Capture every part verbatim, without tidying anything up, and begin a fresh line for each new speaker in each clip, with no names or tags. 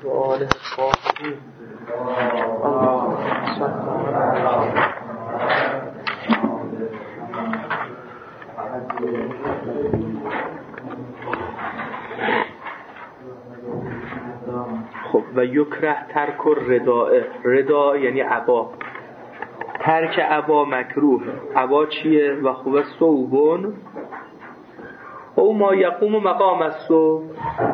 و آله الطاهرین. اللهم صل علی خب و یکره ترک الرداء. رداء یعنی عبا. ترک عبا مکروه. عبا چیه؟ و خوب صوبون او ما یقوم مقام الصوب،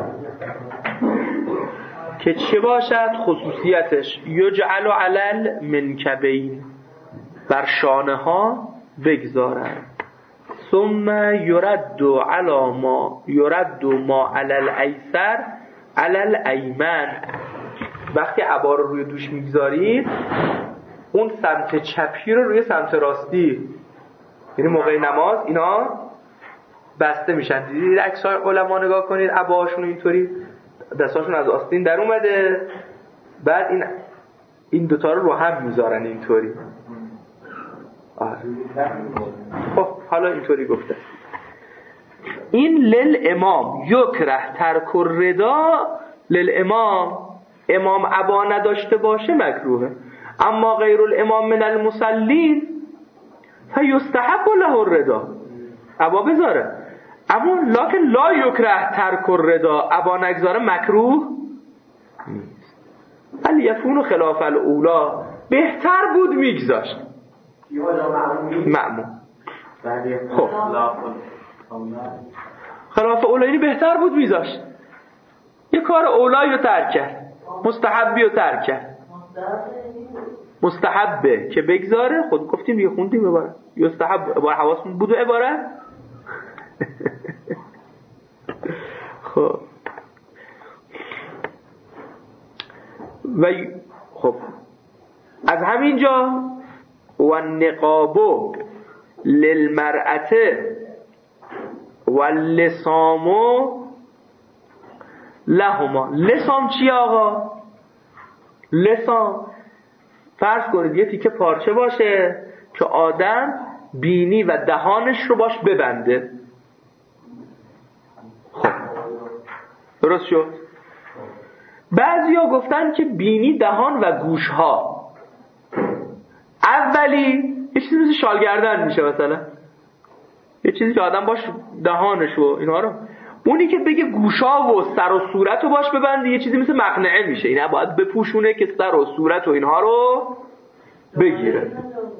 که چه باشد؟ خصوصیتش یجعل علل منکبین، بر شانه ها بگذارند. ثم یرد علی ما یرد ما علی الایسر علی الایمن. وقتی عبا رو روی دوش میگذارید اون سمت چپی رو روی سمت راستی، یعنی موقع نماز اینا بسته میشن. دیدید اکثر علما نگاه کنید عباشون اینطوری دستاشون از آستین در اومده، بعد این این دوتا رو رو هم میذارن اینطوری. آره. خب حالا اینطوری گفته این للامام یکره ترک الرداء. للامام، امام عبا نداشته باشه مکروهه. اما غیر الامام من المصلین فیستحب له الرداء، عبا بذاره. اما لکن لا یکره ترک الرداء، عبا نگذاره مکروه نیست. ولی یکون خلاف الاولا، بهتر بود میگذاشت مأمون. خب خلاف اولا یعنی بهتر بود میذاشت. یه کار اولایی رو ترک کرد، مستحبی رو ترک کرد. مستحبه که بگذاره، خود گفتیم یه خوندیم عبارت یستحب، با حواسمون بود و عبارت. خب و خب از همینجا و نقابو للمرأته و لسامو لهما. لسام چی آقا؟ لسام فرض کنید یه تیکه پارچه باشه که آدم بینی و دهانش رو باش ببنده. خب درست شد؟ بعضیا گفتن که بینی، دهان و گوش ها. اولی یه چیزی مثل شالگردن میشه، مثلا یه چیزی که آدم باش دهانش و اینها رو، اونی که بگه گوشا و سر و صورت رو باش ببنده یه چیزی مثل مقنعه میشه. اینه باید بپوشونه که سر و صورت و اینها رو بگیره.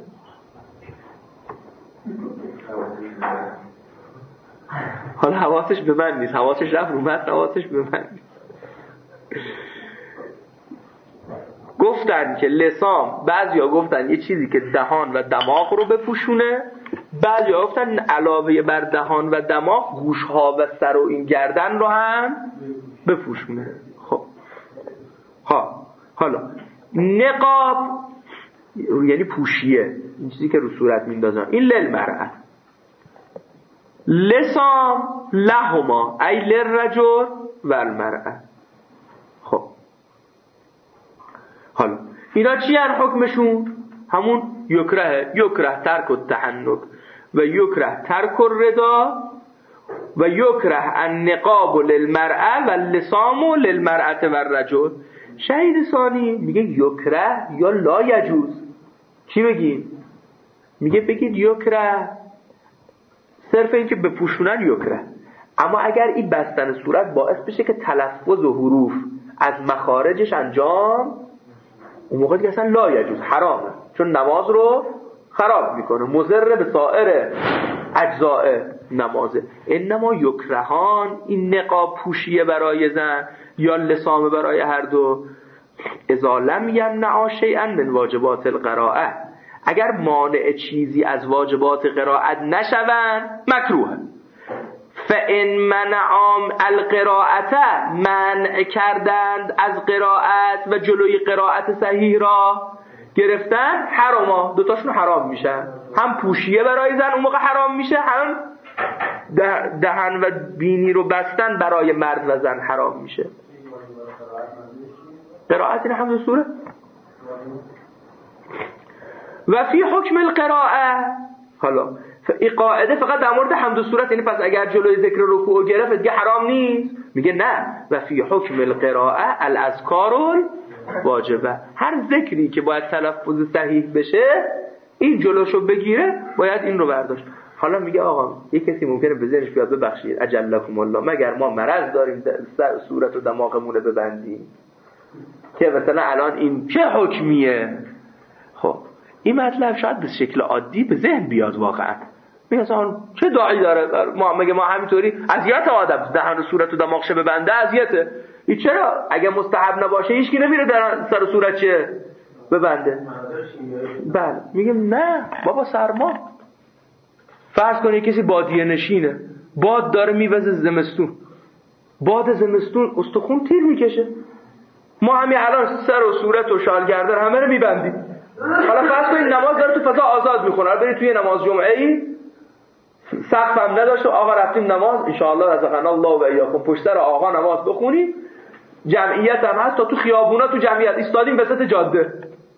حالا حواسش به من نیست، حواسش رفت رو متن، حواسش به من نیست. گفتن که لسان، بعضیا گفتن یه چیزی که دهان و دماغ رو بپوشونه، بعضیا گفتن علاوه بر دهان و دماغ گوشها و سر و این گردن رو هم بپوشونه. خب ها حالا نقاب یعنی پوشیه، این چیزی که رو صورت میندازن. این للمرأه. لسان لهما ای للرجل و المرأه. خب حالا اینا چی هن حکمشون؟ همون یکره یکره ترک التحنک و یکره ترک الرداء و یکره النقاب للمرأه و اللسام للمرأه و الرجل. شهید ثانی میگه یکره یا لا یجوز. چی بگیم؟ میگه بگید یکره، صرف این که بپوشونن یکره. اما اگر این بستن صورت باعث بشه که تلفظ و حروف از مخارجش انجام، اون موقع دیگه اصلا لا یجوز، حرامه، چون نماز رو خراب میکنه، مضر به سایر اجزاء نمازه. انما یکرهان، این نقاب پوشیه برای زن یا لسامه برای هر دو، اذا لم یمنع شیئا من واجبات القراءه، اگر مانع چیزی از واجبات قرائت نشوند مکروه. فان منعام القراءه، منع کردند از قرائت و جلوی قرائت صحیح را گرفتن، حراما، دوتاشون حرام میشن. هم پوشیه برای زن اون موقع حرام میشه، هم دهن و بینی رو بستن برای مرد و زن حرام میشه. قرائت این حمد سوره. و فی حکم القراءه، حالا این قاعده فقط در مورد حمد و صورت، یعنی پس اگر جلوی ذکر رکوع گرفت دیگه حرام نیست، میگه نه و فی حکم القراءه الاذکار واجبه، هر ذکری که باید تلفظ صحیح بشه این جلوشو بگیره باید این رو برداشت. حالا میگه آقا یک کسی ممکنه به ذهنش بیاد ببخشید اجلکم الله مگر ما مرض داریم صورت و دماغمون رو ببندیم که مثلا الان این چه حکمیه؟ خب این مطلب شاید به شکل عادی به ذهن بیاد واقعا، میگه اصلا چه داعی داره ما مگه ما همینطوری اذیت آدم دهن صورت و دماغش ببنده اذیته؟ این چرا اگه مستحب نباشه هیچ کی نمیره در سر صورت چه ببنده؟ بله میگم نه بابا سرما، فرض کنید کسی بادیه نشینه، باد داره میوزه زمستون، باد زمستون استخون تیر میکشه، ما همین الان سر و صورت و شالگردن همه رو میبندیم. حالا فرض کنید نماز داره تو فضا آزاد میخونه، برید توی نماز جمعه ای سقف هم نداشته آقا رفتیم نماز ان شاء الله رزقنا الله و ایاکم پشت سر آقا نماز بخونیم، جمعیت هم هست تا تو خیابونا تو جمعیت ایستادیم وسط جاده،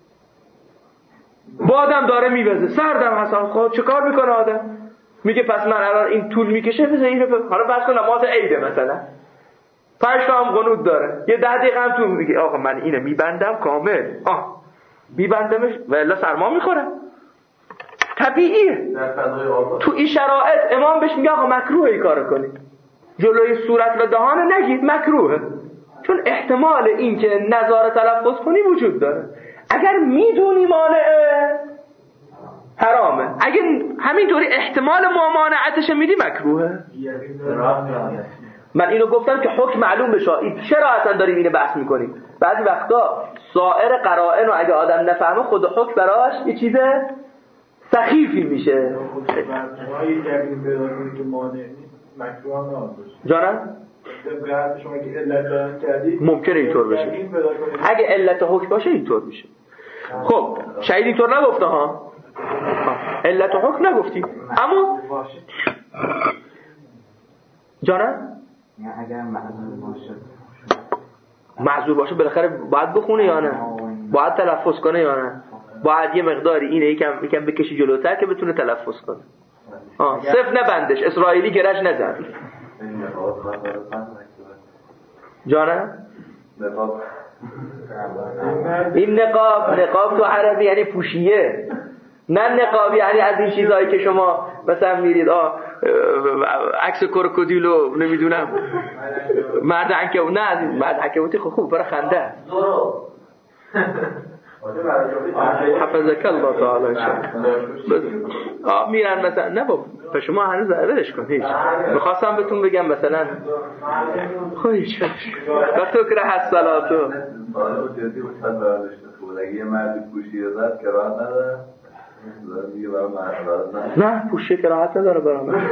بادم داره میوزه سردم هست، خب چه کار میکنه آدم؟ میگه پس من الان این طول میکشه بذار اینو. حالا فرض کن نماز عیده مثلا پنج تا هم قنوت داره یه ده دقیقه هم تو میگه آقا من اینو میبندم کامل، آه میبندمش و الا سرما میخوره، طبیعیه. تو این شرایط امام بهش میگه آقا مکروه این کارو کنی، جلوی صورت و دهان نگید مکروهه، چون احتمال این که نظاره تلفظ کنی وجود داره. اگر میدونی مانعه حرامه، اگه همینطوری احتمال ممانعتش میدی مکروهه. من اینو گفتم که حکم معلوم بشه، چرا اصلا داریم اینو بحث میکنیم؟ بعضی وقتا سایر قرائن رو اگه آدم نفهمه خود حکم براش یه چیز سخیفی میشه. جانم؟ ممکنه اینطور بشه، اگه علت حکم باشه اینطور میشه. خب شهید اینطور نگفته ها، علت حکم نگفتی، اما جانم
اگر معذور باشه
معذور باشه بالاخره باید بخونه یا نه؟ باید تلفظ کنه یا نه؟ باید یه مقداری اینه یکم یکم بکشی جلوتر که بتونه تلفظ کنه. آه صف نبندش، اسرائیلی گرش نزن. جانم؟ این نقاب نقاب تو عربی یعنی پوشیه، نه نقاب یعنی از این چیزایی که شما مثلا میرید آه عکس کروکودیلو نمیدونم مرد عنکبوت، نه مرد عنکبوتی خب خوب برای خنده حفظک الله تعالی آه میرن مثلا نه بابا به شما هنوز ولش کن هیچ، میخواستم بهتون بگم مثلا خویش و تو که راه الصلاتو
اگه مردی پوشیه زد که راحت نداره
نه پوشیه که راحت نداره برای من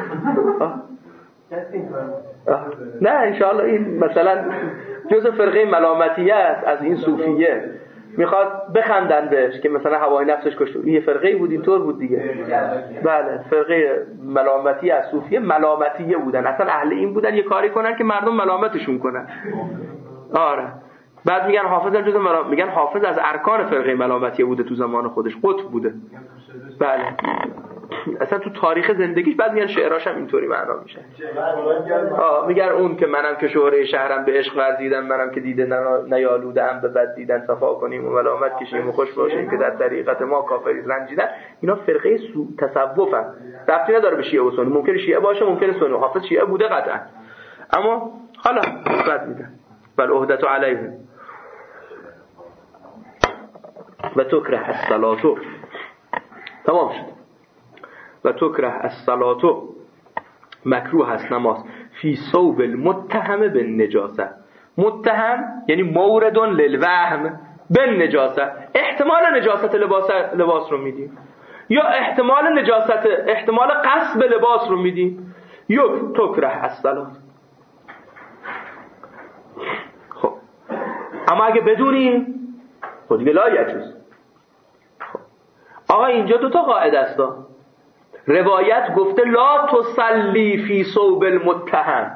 نه انشاءالله این مثلا جزء فرقه ملامتیه است از این صوفیه، میخواد بخندن بهش که مثلا هوای نفسش کشت، این فرقه بود اینطور بود دیگه. بله فرقه ملامتی از صوفیه ملامتیه بودن، اصلا اهل این بودن یه کاری کنن که مردم ملامتشون کنن. آره بعد میگن حافظ از جزء ملام... میگن حافظ از ارکان فرقه ملامتیه بوده تو زمان خودش، قطب بوده. بله اصلا تو تاریخ زندگیش بعد میگن شعراش هم اینطوری معنا میشه. آه میگن اون که منم که شهره شهرم به عشق ورزیدم، منم که دیده نیالودم به بد دیدن، صفا کنیم و ملامت کشیم و خوش باشیم که در طریقت ما کافری رنجیدن. اینا فرقه سو... تصوفن، ربطی نداره به شیعه و سنی، ممکنه شیعه باشه ممکنه سنی، حافظ شیعه بوده قطعا، اما حالا نسبت میدن بل عهدت علیهم و تکره الصلاه. تمام شد. و تکره الصلاه مکروه است نماز فی ثوب المتهم بالنجاسه. متهم یعنی مورد للوهم بالنجاسه، احتمال نجاست لباس لباس رو میدی، یا احتمال نجاست احتمال غصب لباس رو میدی. یک تکره الصلاه. خب اما اگه بدونی خود دیگه لا یجوز. آقا اینجا دو تا قاعده است. روایت گفته لا تصلی فی ثوب المتهم،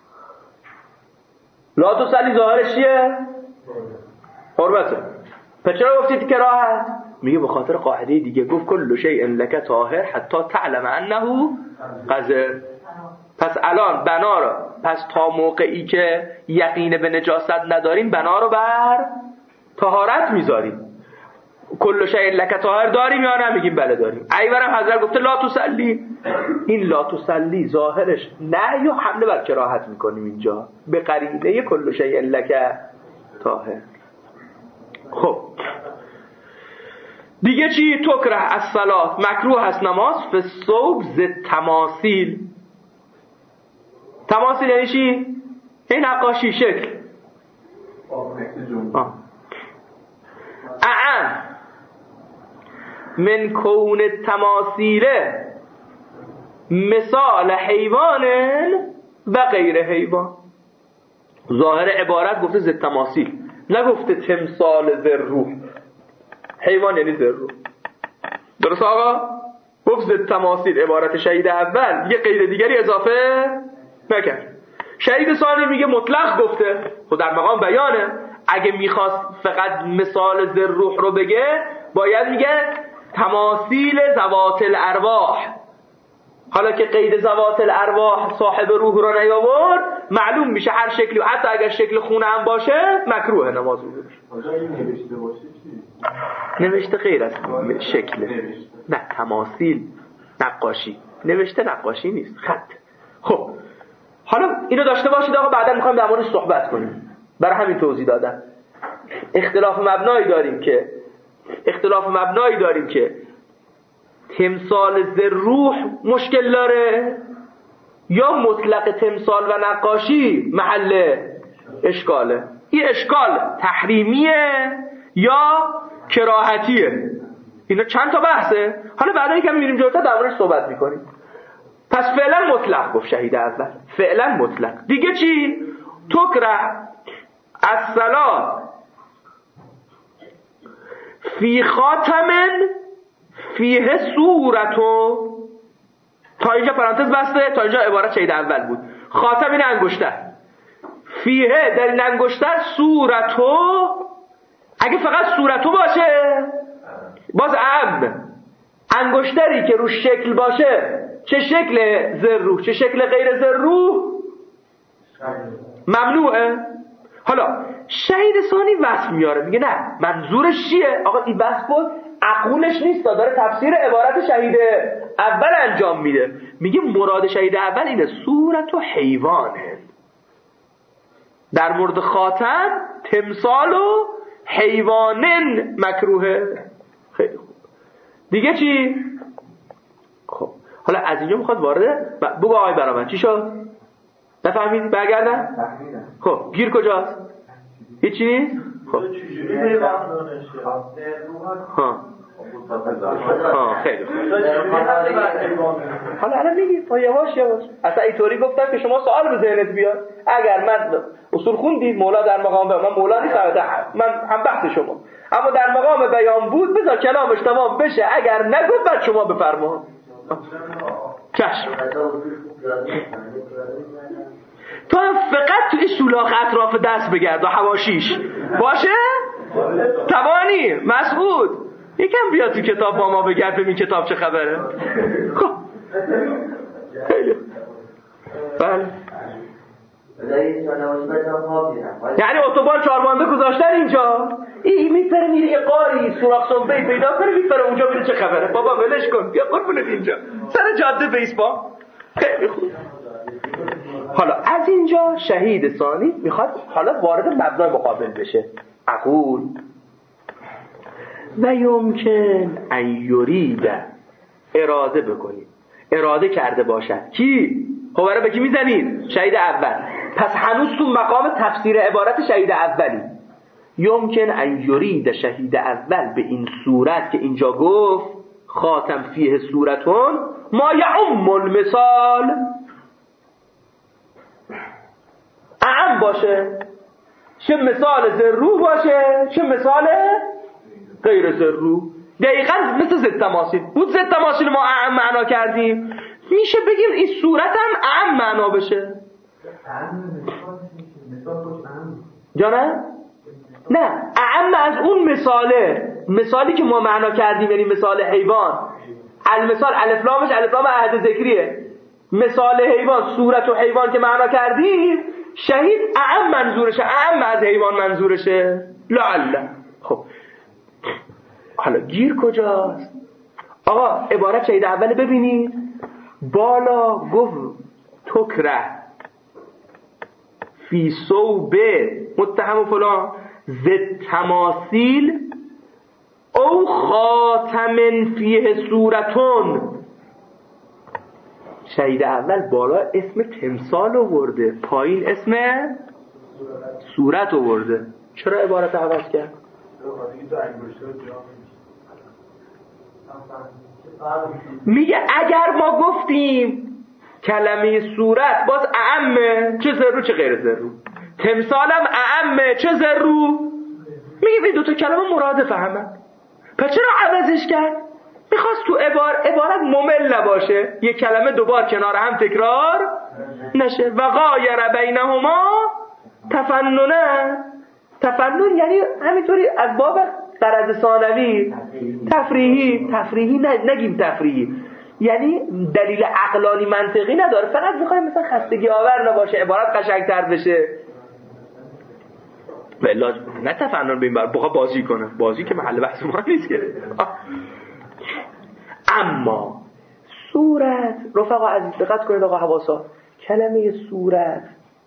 لا تصلی ظاهرش چیه؟ حرمته. پس چرا گفتید کراهت؟ میگه به خاطر قاعده دیگه، گفت کل شیء لک طاهر حتی تعلم انه قذر. پس الان بنا را پس تا موقعی که یقین به نجاست نداریم بنا رو بر طهارت میذاریم. کل شیء لک طاهر داریم یا نه؟ میگیم بله داریم. ایورم حضرت گفته لا تصلی، این لا تصلی ظاهرش نه یا حمله بر کراهت میکنیم اینجا به قرینه کل شیء لک طاهر. خب دیگه چی؟ تکره الصلاة، مکروه است نماز فی الثوب ز تماثیل. تماثیل یعنی چی؟ این نقاشی شکل. اعم من کون تماثیل مثال حیوان و غیر حیوان. ظاهر عبارت گفته ز تماثیل، نگفته تمثال ذر روح. حیوان یعنی ذر روح. درست آقا؟ گفت ز تماثیل عبارت شهید اول، یه قید دیگری اضافه نکرد. شهید ثانی میگه مطلق گفته، خود در مقام بیانه. اگه میخواست فقط مثال ذر روح رو بگه باید میگه تماثیل ذوات الارواح. حالا که قید ذوات الارواح صاحب روح رو نیاورد، معلوم میشه هر شکلی، حتی اگر شکل خونه هم باشه مکروه نماز رو بشه.
آجا این نوشته باشه چی؟
نوشته غیر از شکل. نه تماثیل نقاشی، نوشته نقاشی نیست، خط. خب حالا اینو داشته باشید آقا، بعدا میخوایم در موردش صحبت کنیم. برای همین توضیح دادم. اختلاف مبنایی داریم که اختلاف مبنایی داریم که تمثال ذر روح مشکل داره یا مطلق تمثال و نقاشی محل اشکاله. این اشکال تحریمیه یا کراهتیه. اینا چند تا بحثه. حالا بعدا که می‌بینیم جلوتر در موردش صحبت می‌کنیم. پس فعلا مطلق گفت شهید اول، فعلا مطلق. دیگه چی؟ تکره الصلاة فی خاتم فیه صورتو. تا اینجا پرانتز بسته، تا اینجا عبارت شهید اول بود. خاتم این انگشتر، فیه در این انگشتر صورتو. اگه فقط صورتو باشه باز عام. انگشتری که رو شکل باشه، چه شکل ذر روح چه شکل غیر ذر روح، ممنوعه. حالا شهید ثانی وصف میاره، میگه نه منظورش چیه؟ آقا این بحث بود عقولش نیست، داره تفسیر عبارت شهید اول انجام میده. میگه مراد شهید اول اینه صورت و حیوانه. در مورد خاتم تمثال و حیوانن مکروهه. خیلی خوب. دیگه چی؟ خب حالا از اینجا میخواد وارد بگو آقای برامن چی شد؟ نفهمید؟ برگردن؟ خب گیر کجاست؟ هیچی نیست؟ خب ها ها خیلی خوب. حالا الان میگی تا یواش یواش. اصلا اینطوری گفتم که شما سوال به ذهنت بیاد. اگر من اصول خوندید مولا در مقام بیان، من مولا نیستم، من هم بحث شما، اما در مقام بیان بود بذار کلامش تمام بشه. اگر نگفت بعد شما بفرما. چشم. تو هم فقط تو این سولاخ اطراف دست بگرد و حواشیش باشه. توانی مسعود یکم بیا تو کتاب با ما بگرد ببین کتاب چه خبره. خب بله یعنی اتوبان چهاربانده گذاشتن اینجا، این میپره میره یه قاری سوراخ سنبه پیدا کنه میپره اونجا ببین چه خبره. بابا ولش کن بیا قربونت اینجا سر جاده بیسبال. خیلی خوب. حالا از اینجا شهید ثانی میخواد حالا وارد مبنای مقابل بشه. اقول و یمکن ان یرید، اراده بکنید، اراده کرده باشد. کی؟ خب برای به کی میزنید؟ شهید اول. پس هنوز تو مقام تفسیر عبارت شهید اولی. یمکن ان یرید شهید اول به این صورت که اینجا گفت خاتم فیه صورتون ما یعم المثال، اعم باشه، چه مثال ذر روح باشه چه مثال غیر ذر روح. دقیقاً مثل ضد تماثیل بود. ضد تماثیل ما اعم معنا کردیم، میشه بگیم این صورت هم اعم معنا بشه. جانه؟ نه اعم از اون مثاله، مثالی که ما معنا کردیم یعنی مثال حیوان. المثال الف لامش الف لام عهد ذکریه. مثال حیوان صورت و حیوان که معنا کردیم، شهید اعم منظورشه، اعم از حیوان منظورشه. لعل. خب حالا گیر کجاست؟ آقا عبارت شهید اول ببینید، بالا گفت تکره فی صوب متهم و فلان زد تماثیل او خاتم فیه صورتون. شهید اول بالا اسم تمثال آورده، پایین اسم صورت آورده. چرا عبارت عوض کرد؟ میگه اگر ما گفتیم کلمه صورت باز اعمه، چه زرو چه غیر زرو، تمثالم اعمه چه زرو، میگه این دوتا کلمه مرادف همه، پس چرا عوضش کرد؟ میخواست تو عبار عبارت ممل نباشه، یک کلمه دوبار کنار هم تکرار نشه. و غایر بینهما تفننه. تفنن یعنی همینطوری از باب غرض ثانوی، تفریحی. تفریحی نگیم تفریحی، یعنی دلیل عقلانی منطقی نداره، فقط میخوایم مثلا خستگی آور نباشه، عبارت قشنگتر بشه. ولی نه تفنن به این بر بخواه بازی کنه، بازی که محل بحث ما نیست که. اما صورت، رفقا عزیز دقت کنید آقا حواسا، کلمه صورت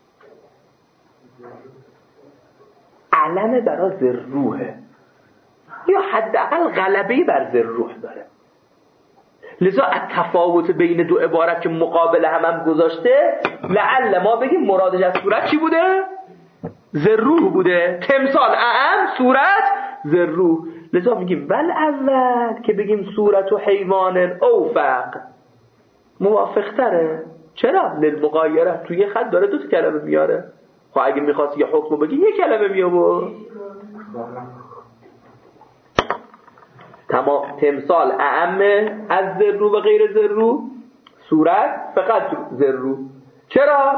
علم برای ذروحه یا حداقل غلبه بر ذروح داره. لذا التفاوت بین دو عبارت که مقابل هم هم گذاشته، لعل ما بگیم مرادش از صورت چی بوده؟ ذروح بوده. تمثال اعم، صورت ذروح. لذا میگیم ول اول که بگیم صورت و حیوان اوفق موافق تره. چرا؟ للمغایره، توی یه خط داره دو تا کلمه میاره. خب اگه میخواست یه حکم بگی یه کلمه میآورد. تمام. تمثال اعمه از ذرو و غیر ذرو، صورت فقط ذرو. چرا؟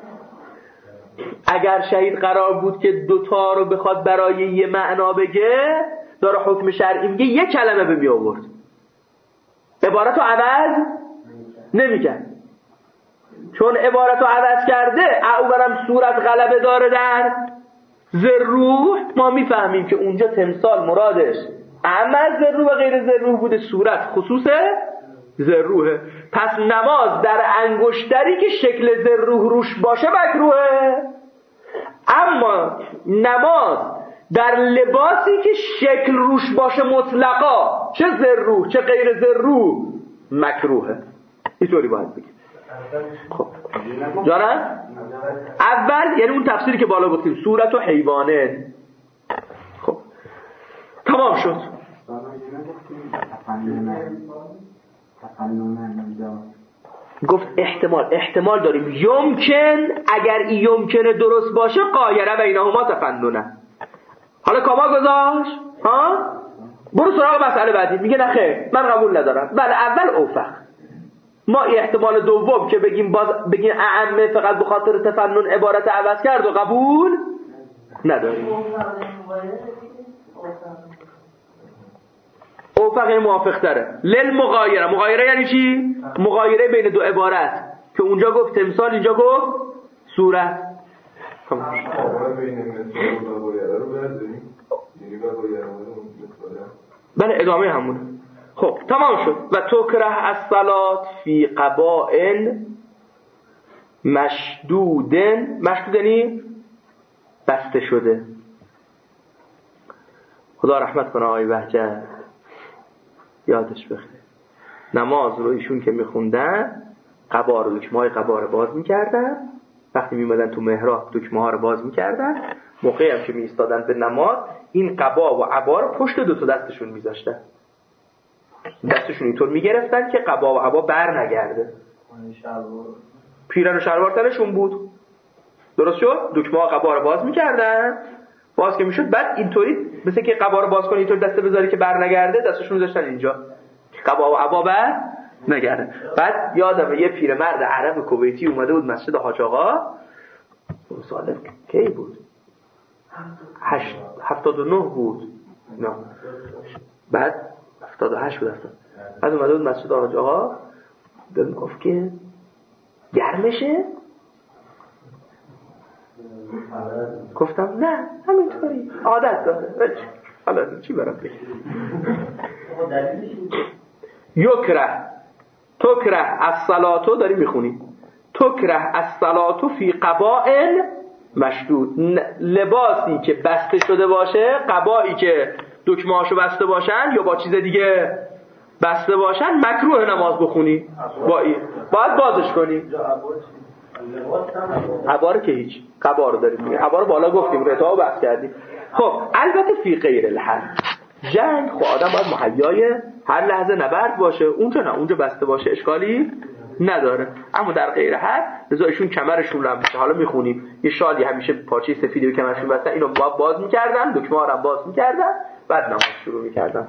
اگر شهید قرار بود که دوتا رو بخواد برای یه معنا بگه، داره حکم شرعی میگه، یه کلمه به می آورد، عبارت رو عوض نمی کرد. چون عبارت رو عوض کرده، اولا صورت غلبه داره در ذروح، ما میفهمیم که اونجا تمثال مرادش اما ذروح و غیر ذروح بوده، صورت خصوص ذروحه. پس نماز در انگشتری که شکل ذروح روش باشه مکروهه، اما نماز در لباسی که شکل روش باشه مطلقا، چه ذروح چه غیر ذروح، مکروهه. اینطوری باید بگیم. خب جانم اول یعنی اون تفسیری که بالا گفتیم، صورت و حیوانه. خب تمام شد. گفت احتمال احتمال داریم، یمکن، اگر این یمکنه درست باشه، قایره بینهما تفننه. حالا کاما گذاشت ها، برو سراغ مسئله بعدی. میگه نه خیر، من قبول ندارم. بله اول اوفق، ما احتمال دوم که بگیم باز بگیم اعمه فقط به خاطر تفنن عبارت عوض کرد و قبول نداریم. اوفق موافق تره. للمغایره، مغایره یعنی چی؟ مغایره بین دو عبارت که اونجا گفت تمثال، اینجا گفت صورت. بله ادامه همونه. خب تمام شد. و تکره الصلات فی قبائن مشدودن. مشدود یعنی بسته شده. خدا رحمت کنه آقای بهجت، یادش بخیر. نماز رو ایشون که میخوندن، قبا رو دکمه های قبا رو باز میکردن، وقتی میمدن تو محراب دکمه ها رو باز میکردن، موقعی هم که میستادن به نماز این قبا و عبا رو پشت دو تا دستشون میذاشتن، دستشون اینطور میگرفتن که قبا و عبا بر نگرده. پیرن و شلوار تنشون بود، درست شد؟ دکمه ها قبا رو باز میکردن، باز که میشد بعد اینطوری مثل که قبا رو باز کنی اینطور دسته بذاری که بر نگرده، دستشون میذاشتن اینجا قبا و عبا بر نگرده. بعد یادمه یه پیرمرد عرب کویتی اومده بود مسجد حاج آقا، سال کی بود؟ هشت هفتاد و نه بود. نه بعد هفتاد و هشت بود. بعد اومده بود مسجد حاج آقا، دلم گفت که گرمشه؟ گفتم نه همینطوری عادت داره. حالا چی برام بگم؟ یکره تکره الصلاتو داری میخونی تکره الصلاتو فی قبائل مشدود، لباسی که بسته شده باشه، قبایی که دکمه‌هاشو بسته باشن یا با چیز دیگه بسته باشن مکروه نماز بخونی با این باید بازش کنی. عبار که هیچ قبا رو داریم، عبار بالا گفتیم رتا بحث کردیم. خب البته فی غیر الحل جنگ خب آدم باید مهیای هر لحظه نبرد باشه، اونجا نه، اونجا بسته باشه اشکالی نداره. اما در غیر حل لذا ایشون کمرشون رو میشه، حالا میخونیم یه شالی همیشه پارچه سفیدی به کمرشون بستن، اینو باز باز میکردن، دکمه ها رو باز میکردن، بعد نماز شروع میکردن.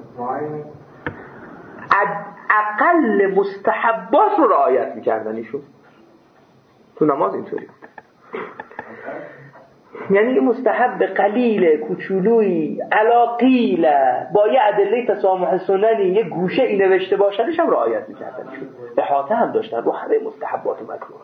اقل مستحبات رو رعایت میکردن ایشون تو نماز. اینطوری یعنی مستحب قلیل کوچولویی علاقیل با یه ادله تسامح سننی یه گوشه ای نوشته باشنش هم رعایت میکردن ایشون، احاطه هم داشتن رو همه مستحبات و مکروه.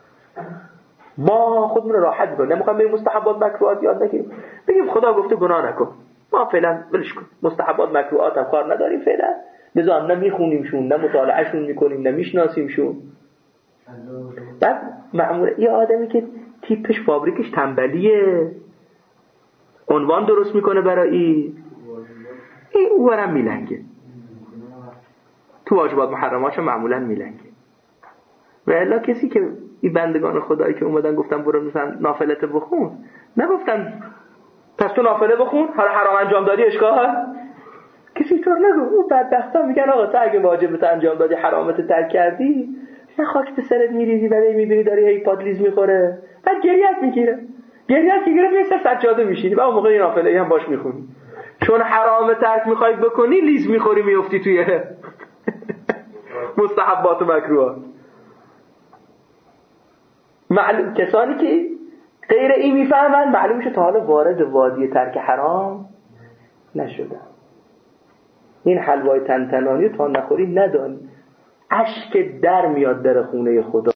ما خودمون راحت میکنیم، نمیخوام بریم مستحبات مکروهات یاد نگیریم، بگیم خدا گفته گناه نکن، ما فعلا ولش کن، مستحبات مکروهات هم کار نداریم فعلا، لذا هم نه میخونیمشون نه مطالعهشون میکنیم نه میشناسیمشون. بعد معمولا یه آدمی که تیپش فابریکش تنبلیه، عنوان درست میکنه برای این این اونورم میلنگه، تو واجبات محرماتش معمولا میلنگه. و الا کسی که این بندگان خدایی که اومدن گفتن برو مثلا نافلت بخون، نگفتن پس تو نافله بخون حالا حرام انجام دادی اشکال، کسی طور نگو. اون بدبختا میگن آقا تو اگه واجبت انجام دادی حرامت ترک کردی، نه خاک به سرت میریزی بعد میبینی داری هی پادلیز میخوره، بعد گریت میگیره، گریت میگیره میای سر سجاده میشینی و اون موقع این نافله هم باش میخونی، چون حرام ترک میخوای بکنی لیز میخوری میافتی توی مستحبات و مکروهات. معلوم کسانی که غیر این میفهمن معلوم میشه تا حالا وارد وادی ترک حرام نشدن. این حلوای تنتنانی تا نخوری ندانی اشک در میاد در خونه خدا.